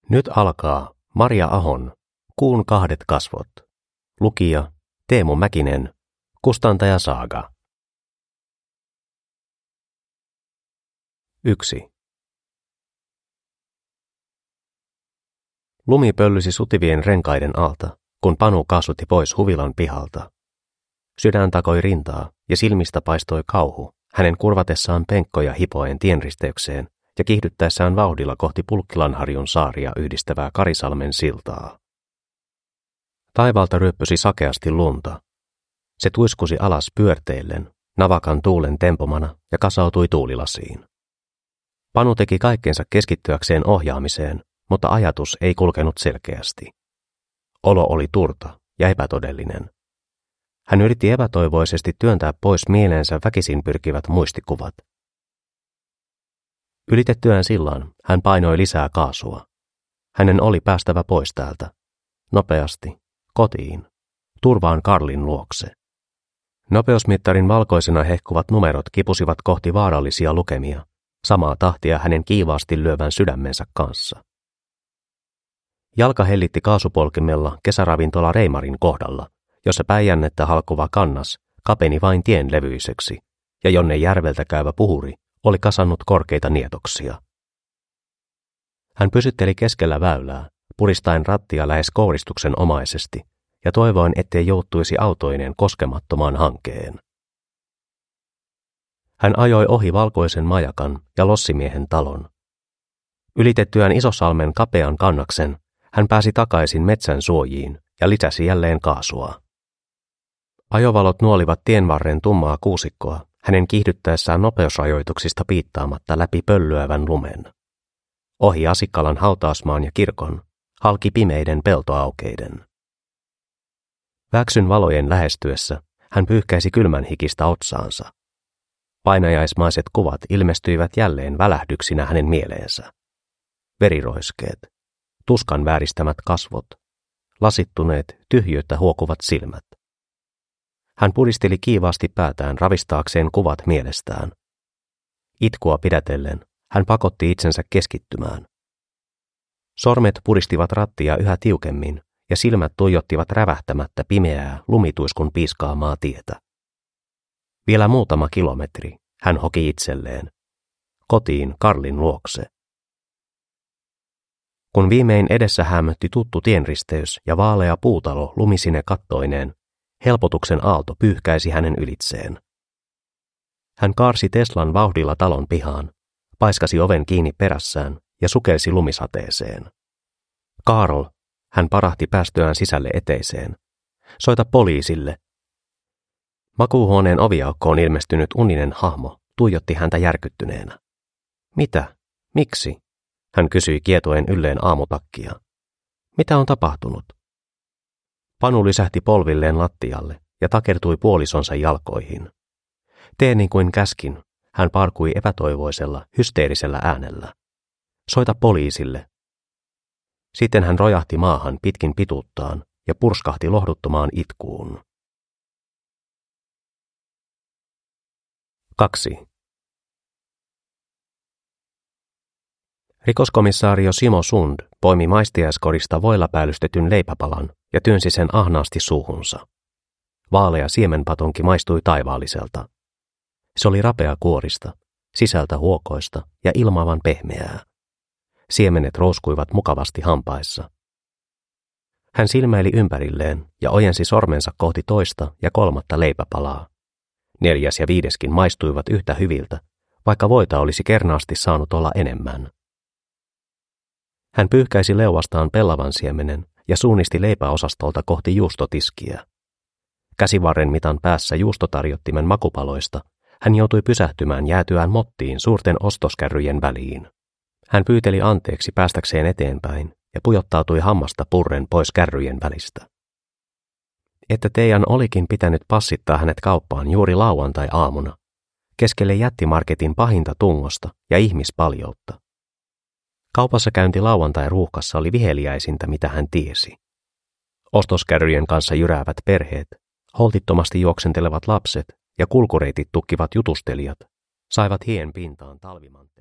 Nyt alkaa Maria Ahon Kuun kahdet kasvot. Lukija Teemu Mäkinen. Kustantaja Saaga. 1. Lumi pöllysi sutivien renkaiden alta, kun Panu kaasutti pois huvilan pihalta. Sydän takoi rintaa ja silmistä paistoi kauhu, hänen kurvatessaan penkkoja hipoen tienristeykseen ja kiihdyttäessään vauhdilla kohti Pulkkilanharjun saaria yhdistävää Karisalmen siltaa. Taivaalta ryöppysi sakeasti lunta. Se tuiskusi alas pyörteillen, navakan tuulen tempomana ja kasautui tuulilasiin. Panu teki kaikkensa keskittyäkseen ohjaamiseen, mutta ajatus ei kulkenut selkeästi. Olo oli turta ja epätodellinen. Hän yritti epätoivoisesti työntää pois mieleensä väkisin pyrkivät muistikuvat. Ylitettyään sillan hän painoi lisää kaasua. Hänen oli päästävä pois täältä. Nopeasti. Kotiin. Turvaan Karlin luokse. Nopeusmittarin valkoisena hehkuvat numerot kipusivat kohti vaarallisia lukemia, samaa tahtia hänen kiivaasti lyövän sydämensä kanssa. Jalka hellitti kaasupolkimella kesäravintola Reimarin kohdalla, jossa Päijännettä halkuva kannas kapeni vain tien levyiseksi, ja jonne järveltä käyvä puhuri oli kasannut korkeita nietoksia. Hän pysytteli keskellä väylää, puristaen rattia lähes kouristuksen omaisesti, ja toivoen, ettei joutuisi autoineen koskemattomaan hankeen. Hän ajoi ohi valkoisen majakan ja lossimiehen talon. Ylitettyään Isosalmen kapean kannaksen, hän pääsi takaisin metsän suojiin ja lisäsi jälleen kaasua. Ajovalot nuolivat tienvarren tummaa kuusikkoa, hänen kiihdyttäessään nopeusrajoituksista piittaamatta läpi pöllyävän lumen. Ohi Asikkalan hautausmaan ja kirkon, halki pimeiden peltoaukeiden. Väksyn valojen lähestyessä hän pyyhkäisi kylmän hikistä otsaansa. Painajaismaiset kuvat ilmestyivät jälleen välähdyksinä hänen mieleensä. Veriroiskeet, tuskan vääristämät kasvot, lasittuneet, tyhjyyttä huokuvat silmät. Hän puristeli kiivaasti päätään ravistaakseen kuvat mielestään. Itkua pidätellen hän pakotti itsensä keskittymään. Sormet puristivat rattia yhä tiukemmin ja silmät tuijottivat rävähtämättä pimeää lumituiskun piiskaamaa tietä. Vielä muutama kilometri, hän hoki itselleen. Kotiin Karlin luokse. Kun viimein edessä hämötti tuttu tienristeys ja vaalea puutalo lumisine kattoineen, helpotuksen aalto pyyhkäisi hänen ylitseen. Hän kaarsi Teslan vauhdilla talon pihaan, paiskasi oven kiinni perässään ja sukelsi lumisateeseen. Karl, hän parahti päästöään sisälle eteiseen. Soita poliisille. Makuuhuoneen oviaukkoon ilmestynyt uninen hahmo tuijotti häntä järkyttyneenä. Mitä? Miksi? Hän kysyi kietoen ylleen aamutakkia. Mitä on tapahtunut? Panu lysähti polvilleen lattialle ja takertui puolisonsa jalkoihin. Tee niin kuin käskin, hän parkui epätoivoisella, hysteerisellä äänellä. Soita poliisille. Sitten hän rojahti maahan pitkin pituuttaan ja purskahti lohduttomaan itkuun. 2. Rikoskomissaario Simo Sund poimi maistiaiskorista voilla päällystetyn leipäpalan ja työnsi sen ahnaasti suuhunsa. Vaalea siemenpatonki maistui taivaalliselta. Se oli rapea kuorista, sisältä huokoista ja ilmaavan pehmeää. Siemenet rouskuivat mukavasti hampaissa. Hän silmäili ympärilleen ja ojensi sormensa kohti toista ja kolmatta leipäpalaa. 4. ja 5. maistuivat yhtä hyviltä, vaikka voita olisi kernaasti saanut olla enemmän. Hän pyyhkäisi leuastaan pellavan siemenen ja suunnisti leipäosastolta kohti juustotiskiä. Käsivarren mitan päässä juustotarjottimen makupaloista hän joutui pysähtymään jäätyään mottiin suurten ostoskärryjen väliin. Hän pyyteli anteeksi päästäkseen eteenpäin ja pujottautui hammasta purren pois kärryjen välistä. Että Teijan olikin pitänyt passittaa hänet kauppaan juuri lauantai-aamuna, keskelle jättimarketin pahinta tungosta ja ihmispaljoutta. Kaupassa käynti lauantai-ruuhkassa oli viheliäisintä, mitä hän tiesi. Ostoskärryjen kanssa jyräävät perheet, holtittomasti juoksentelevat lapset ja kulkureitit tukkivat jutustelijat saivat hien pintaan talvimanteen.